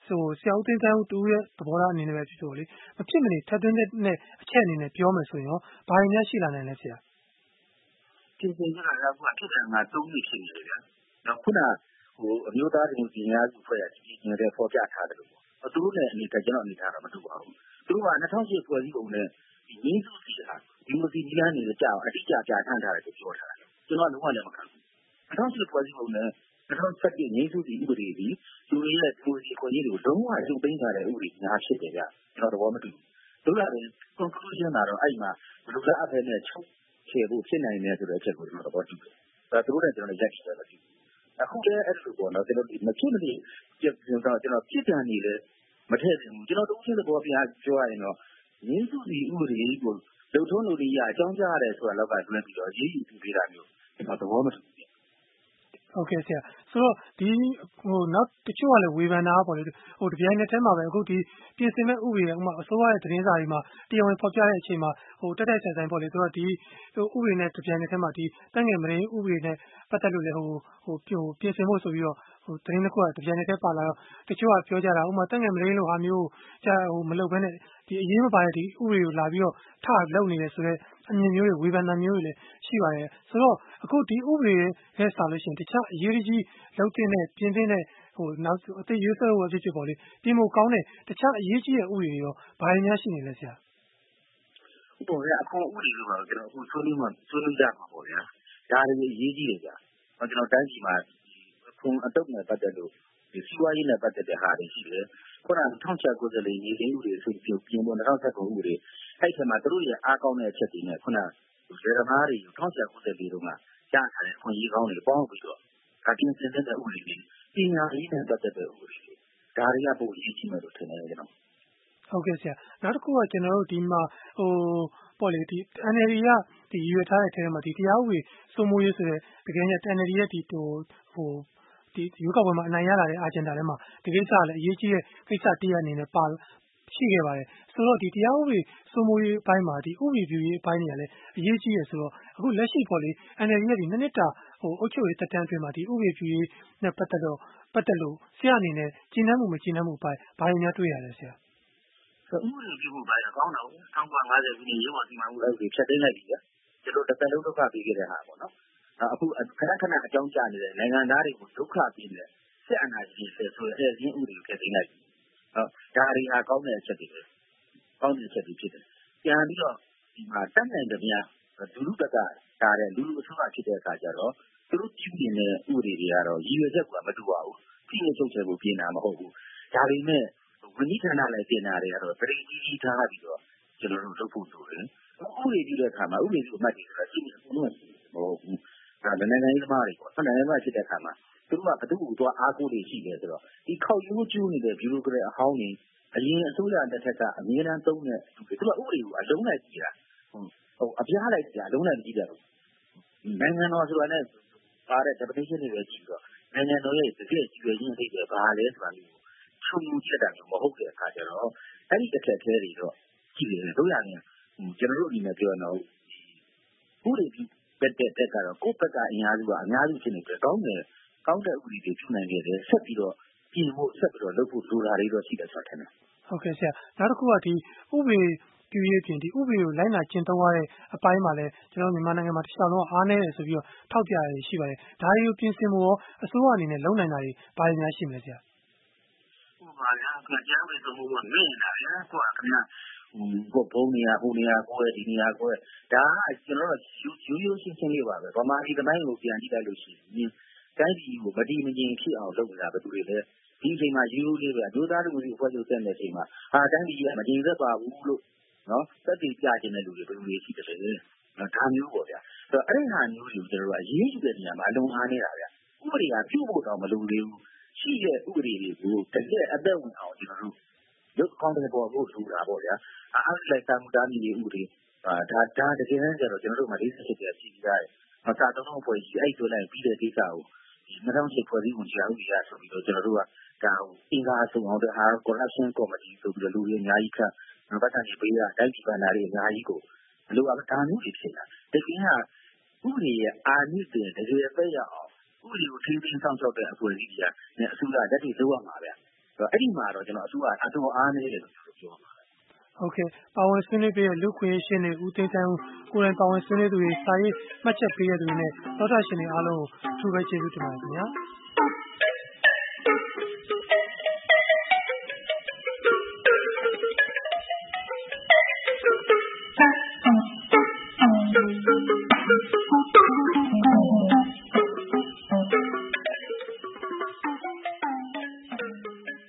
ဆရာဦးသိန်းသန်းဦးတူရဲ့သဘောထားအနေနဲ့ပဲဖြစ်လို့လေမဖြစ်မနေထပ်သွင်းတဲ့အချက်အနေနဲ့ပြောမယ်ဆိုရင်ရောဘာတွေများရှိလာနိုင်လဲဆရာပြင်ဆင်ကြတာကဖြစ်တယ်ငါ3နှစ်ဖြစ်နေတယ်ဗျာနောက်ခုနအမျိုးသားဒီမိုကရေစီများစုဖွဲ့ရကြီးကြီးနဲ့ပေါ်ပြထားတယ်လို့သူတို့နဲ့အနေနဲ့ကျွန်တော်အနေထားတော့မတူပါဘူးသူတို့က2008ဖွဲ့စည်းပုံနဲ့ငင်းစုစီတာဒီမိုကရေစီလမ်းနေကြအောင်အတိအကျပြဋ္ဌာန်းထားတယ်လို့ပြောထားတယ်ကျွန်တော်လုံးဝလည်းမခံဘူး2008ဖွဲ့စည်းပုံနဲ့2007ငင်းစုစီဥပဒေဒီလူတွေရဲ့ဒီမိုကရေစီခွင့်ရေးတွေကိုလုံးဝရုပ်သိမ်းထားတဲ့ဥပဒေများဖြစ်တယ်ဗျကျွန်တော်သဘောမတူဘူးတို့လည်း conclusion ကတော့အဲ့မှာဘယ်လိုလဲအဖက်နဲ့ချုပ်ချေဖို့ဖြစ်နိုင်တယ်ဆိုတဲ့အချက်ကိုကျွန်တော်သဘောတူတယ်ဒါသူတို့နဲ့ကျွန်တော်ရက်ကြည့်တယ်လို့အခုလည်းအဲ့လိုပေါ့နော်ကျွန်တော်မဖြစ်မနေကျွန်တော်ပြစ်ဒဏ်နေလဲမထည့်ဘူးကျွန်တော်တို့ချင်းသဘောပြပြောရရင်တော့ငင်းစုစီဥပဒေကိုလုံထုံးလုံနည်းအကြောင်းကြားရတယ်ဆိုတာလောက်ကတွင်းပြီးတော့ရေးယူပေးတာမျိုးကျွန်တော်သဘောမတူဘူးဟုတ်ကဲ့ဆရာဆိုတော့ဒီနောက်တချို့ကလည်းဝေဖန်တာပေါ့လေတပြိုင်နက်တည်းမှာပဲအခုဒီပြင်ဆင်မဲ့ဥပဒေဥပမာအစိုးရရဲ့သတင်းစာတွေမှာတရားဝင်ဖော်ပြတဲ့အချိန်မှာတက်ဆိုင်ပေါ့လေသူကဒီဥပဒေနဲ့တပြိုင်နက်တည်းမှာဒီတန်းငယ်မရင်းဥပဒေနဲ့ပတ်သက်လို့လည်းပြင်ဆင်ဖို့ဆိုပြီးတော့သတင်းတစ်ခုကတပြိုင်နက်တည်းပါလာတော့တချို့ကပြောကြတာဥပမာတန်းငယ်မရင်းလို့ဟာမျိုးမလုပ်ဘဲနဲ့ဒီအရေးမပါတဲ့ဒီဥပဒေကိုလာပြီးတော့ထလုပ်နေတယ်ဆိုတော့အမြင်မျိုးတွေဝေဖန်တာမျိုးတွေလည်းရှိပါတယ်ဆိုတော့အခုဒီဥပဒေရဲ့ဆိုလို့ရှိရင်တခြားအရေးကြီးလုပ်တဲ့ပြင်တဲ့နောက်အသေးရွေးဆွဲဖို့ဖြစ်ပေါ့လေပြင်ဖို့ကောင်းတဲ့တခြားအရေးကြီးတဲ့ဥပဒေတွေရောဘာတွေများရှိနေလဲဆရာဥပဒေအခုဥပဒေလို့ကျွန်တော်အခုဆွေးနွေးကြမှာပေါ့ဗျာဒါတွေအရေးကြီးတယ်ဗျာကျွန်တော်တိုင်းပြည်မှာခုံအတုပ်နဲ့ပတ်သက်လို့ဒီစီးပွားရေးနဲ့ပတ်သက်တဲ့ဟာတွေရှိတယ်ခုန1694ရေးသိမ်းမှုတွေဆိုပြီးပြင်ဖို့2019ဥပဒေအဲ့ဒီမှာသူတို့ရဲ့အားကောင်းတဲ့အချက်တွေနဲ့ခုနရေသမားတွေ1694တုန်းကကြားထားတဲ့ခွင့်ရေးကောင်းတွေပေါင်းပြီးတော့အတင်းစင်တဲ့ဥပဒေတွေပညာရေးနဲ့ပတ်သက်တဲ့ဥပဒေတွေဒါတွေကပိုအရေးကြီးမယ်လို့ထင်တယ်ကျွန်တော်ဟုတ်ကဲ့ဆရာနောက်တစ်ခုကကျွန်တော်တို့ဒီမှာပေါ့လေဒီ NLD ကဒီရွေထားတဲ့အထဲမှာဒီတရားဥပဒေစိုးမိုးရေးဆိုတဲ့တကယ်နဲ့ NLD ရဲ့ဒီဒီရွေးကောက်ပွဲမှာအနိုင်ရလာတဲ့ agenda ထဲမှာဒီကိစ္စကလည်းအရေးကြီးတဲ့ကိစ္စတရက်အနေနဲ့ရှိခဲ့ပါတယ်ဆိုတော့ဒီတရားဥပဒေစိုးမိုးရေးအပိုင်းမှာဒီဥပဒေပြုရေးအပိုင်းတွေကလည်းအရေးကြီးရဆိုတော့အခုလက်ရှိပေါ့လေ NLD ရဲ့ဒီနှစ်တာအုပ်ချုပ်ရေးတက်တန်းအတွင်းမှာဒီဥပဒေပြုရေးနဲ့ပတ်သက်လို့ဆရာအနေနဲ့ကျဉ်းနှံမှုမကျဉ်းနှံမှုအပိုင်းဘာတွေများတွေ့ရလဲဆရာဥပဒေပြုမှုပိုင်းကောင်းတော့1950ခုနှစ်ရေပေါ်စီမံမှုဥပဒေဖြတ်သိမ်းလိုက်ပြီဗျကျွန်တော်တစ်သက်လုံးဒုက္ခပေးခဲ့တဲ့ဟာပေါ့နော်အခုခဏခဏအကြောင်းကြားနေတဲ့နိုင်ငံသားတွေကိုဒုက္ခပေးတဲ့စစ်အာဏာရှင်ဆိုတဲ့ရင်းဥပဒေကိုဖြတ်သိမ်းလိုက်ပြီဒါတွေဟာကောင်းတဲ့အချက်တွေပဲကောင်းတဲ့အချက်တွေဖြစ်တယ်ပြန်ပြီးတော့ဒီမှာတတ်နိုင်ကြမြလူလူတက်ကဒါတဲ့လူလူအစိုးရဖြစ်တဲ့အခါကျတော့သူတို့ပြုနေတဲ့ဥပဒေတွေကတော့ရည်ရွယ်ချက်ကမတူပါဘူးပြည့်စုံချက်ကိုပြင်တာမဟုတ်ဘူးဒါပေမဲ့ဝန်ကြီးဌာနလည်းပြင်တာတွေကတော့ပြည်ကြီးထားပြီးတော့ကျွန်တော်တို့လုပ်ဖို့ဆိုတယ်ဥပဒေပြုတဲ့အခါမှာဥပဒေပြုအမှတ်တွေဆိုတာရှိနေဘူးလို့မဟုတ်ဘူးဒါနိုင်ငံရေးသမားတွေပေါ့နိုင်ငံရေးသမားဖြစ်တဲ့အခါမှာသူတို့ကဘယ်သူ့ကိုသွားအားကိုးနေရှိတယ်ဆိုတော့ဒီခောက်ရိုးကျိုးနေတဲ့ဘီရိုကရက်အဟောင်းတွေအရင်အစိုးရတစ်ထက်ကအမြဲတမ်းသုံးတဲ့သူကဥပဒေကိုအလုံးလိုက်ကြည့်တာအပြားလိုက်ကြည့်အလုံးလိုက်ကြည့်တယ်နိုင်ငံတော်ဆိုတာနဲ့ပါတဲ့ definition တွေပဲကြည့်တော့နိုင်ငံတော်ရဲ့တကယ်ကြွယ်ချင်းအိတ်ပဲဘာလဲဆိုတာမျိုးချုံချက်တာမျိုးမဟုတ်တဲ့အခါကျတော့အဲ့ဒီတစ်ထက်သေးတွေတော့ကြည့်ရတယ်တို့ရတယ်ကျွန်တော်တို့အနေနဲ့ပြောရတော့ဥပဒေပြုတဲ့တက်ကတော့ကိုယ့်ဘက်ကအင်အားစုကအများကြီးဖြစ်နေတယ်ကောင်းတဲ့ဥပဒေတွေပြုနိုင်ခဲ့တယ်ဆက်ပြီးတော့ပြင်ဖို့ဆက်ပြီးတော့လုပ်ဖို့လိုတာတွေတော့ရှိတယ်ဆိုတော့ဟုတ်ကဲ့ဆရာနောက်တစ်ခုကဒီဥပဒေပြုရေးပြင်ဒီဥပဒေကိုလိုက်နာကျင့်သုံးရတဲ့အပိုင်းမှာလည်းကျွန်တော်မြန်မာနိုင်ငံမှာတခြားလုံးအားနည်းတယ်ဆိုပြီးတော့ထောက်ပြရရှိပါတယ်ဒါတွေကိုပြင်ဆင်ဖို့အစိုးရအနေနဲ့လုပ်နိုင်တာတွေဘာတွေများရှိမလဲဆရာဥပမာကြားဝင်သုံးဖို့မြင်တာလေကိုကခင်ဗျဘုံနေရာဟိုနေရာကိုယ်ဒီနေရာကိုယ်ဒါကကျွန်တော်တို့ရိုးရှင်းရှင်းလေးပါပဲဗမာပြည်တမိုင်းကိုပြန်ကြည့်လိုက်လို့ရှိရင်တိုင်းပြည်ကိုမတည်မငြိမ်ဖြစ်အောင်လုပ်နေတာဘယ်သူတွေလဲဒီအချိန်မှာရိုးလေးပဲဒုသားလူမျိုးဖွဲ့ချုပ်တဲ့အချိန်မှာတိုင်းပြည်ကမတည်သက်ပါဘူးလို့နော်သက်တည်ပြခြင်းတဲ့လူတွေဘယ်လိုတွေရှိတယ်လဲဒါမျိုးပေါ့ဗျာအဲ့ဒီဟာမျိုးတွေကိုကျွန်တော်တို့အရေးယူတဲ့နေရာမှာအလုံးအားနေတာဗျဥပဒေကပြုဖို့တော့မလိုသေးဘူးရှိတဲ့ဥပဒေတွေကိုတကယ်အသက်ဝင်အောင်ကျွန်တော်တို့ရုပ်ကောင်းတဲ့ပေါ်ဖို့ဆိုတာပေါ့ဗျာအားလိုက်တာမူတာမီဥပဒေဒါတကယ်တမ်းကျတော့ကျွန်တော်တို့မှာ48ကျရှိပြီးသားတယ်စာသုံးလုံးဖွဲ့ရှိအဲ့ဆိုလိုက်ပြီးတဲ့ကိစ္စကို2008ဖွဲ့စည်းပုံကြာဥပဒေရဆိုပြီးတော့ကျွန်တော်တို့ကဒါအင်္ဂါဆုံးအောင်တဲ့ဟာ corruption committee ဆိုပြီးတော့လူတွေအများကြီးခန့်ပတ်သက်နေပေးတာတိုင်းပြည်ကနာတွေအများကြီးကိုဘလို့ဒါမျိုးတွေဖြစ်လာတကယ်ကဥပဒေရဲ့အာဏိတဲ့တကယ်ပဲရအောင်ဥပဒေကိုထိန်းသိမ်းဆောင်ရှောက်တဲ့အဖွဲ့အစည်းတွေနဲ့အစိုးရလက်တွေလုပ်ရမှာဗျအဲ့ဒီမှာတော့ကျွန်တော်အစိုးရအတော်အားနည်းတယ်လို့ပြောပါဟုတ်ကဲ့ပါဝင်ဆွေးနွေးပေးတဲ့လူခွင့်ရှင်တွေဦးသိန်းတန်းဦးကိုယ်တိုင်ပါဝင်ဆွေးနွေးသူတွေစာရေးမှတ်ချက်ပေးတဲ့သူတွေနဲ့သောတာရှင်တွေအားလုံးကိုအထူးပဲကျေးဇူးတင်ပါတယ်ခင်ဗျာ